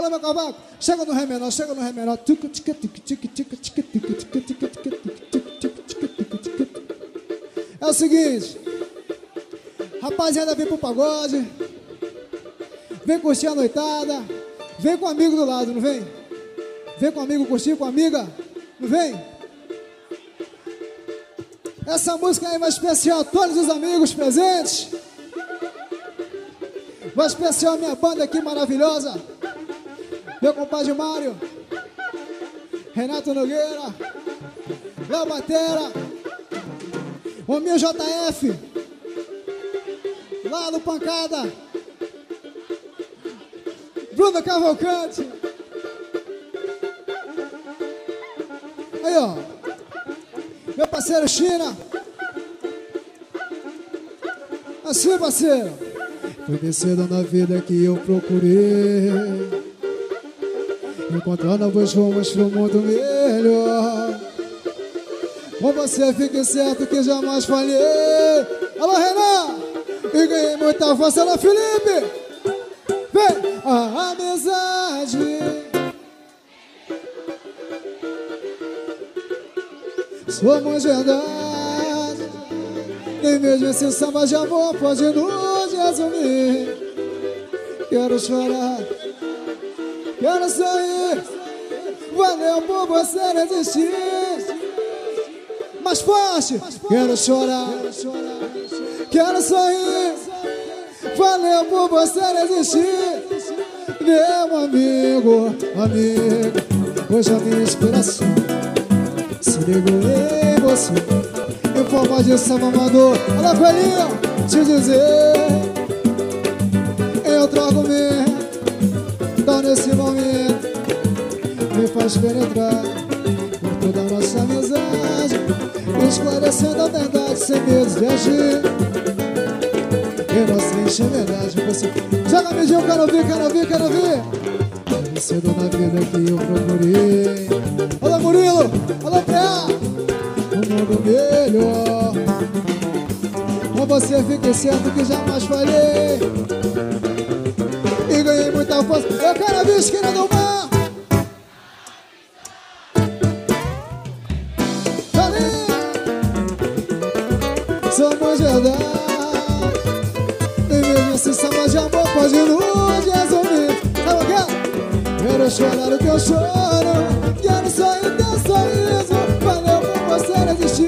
Fala, meu cavaco. Chega no ré menor, chega no ré menor. É o seguinte, rapaziada, vem pro pagode, vem curtir a noitada, vem com um amigo do lado, não vem? Vem com um amigo curtir, com amiga, não vem? Essa música aí vai especial a todos os amigos presentes. Vai especial a minha banda aqui maravilhosa. Meu compadre Mário, Renato Nogueira, Léo Batera, o meu JF, lá no Pancada, Bruno Cavalcante. Aí, ó, meu parceiro China. Assim, parceiro. Foi descendo na vida que eu procurei, encontrar novos rumos pro mundo melhor. Com você fique certo que jamais falhei. Alô, Renan! E ganhei muita força. Alô, Felipe! Vem! A amizade somos verdade. Nem mesmo esse samba de amor pode nos resumir. Quero chorar, quero sorrir. Valeu por você resistir. Mais forte. Quero chorar, quero sorrir. Valeu por você resistir. Meu amigo, amigo, hoje a minha inspiração se ligou em você, em forma de samba amador. Olha, velhinho, te dizer, em outro argumento, tão nesse momento, me faz penetrar por toda a nossa amizade, esclarecendo a verdade sem medo de agir. Inocente é verdade, você joga midinho, quero ouvir, quero ouvir, quero ouvir. Vencendo na vida que eu procurei. Alô, Murilo, alô, Pé, um mundo melhor. Com você fiquei certo que jamais falhei, e ganhei muita força. Eu quero ouvir esquina do mar. Somos verdade. Nem mesmo esse samba de amor pode nos resumir. Sabe o quê? Quero chorar o teu choro, quero sorrir teu sorriso. Valeu por você resistir.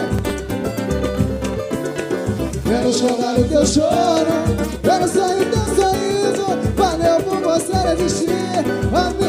Quero chorar o teu choro, quero sorrir teu sorriso. Valeu por você resistir.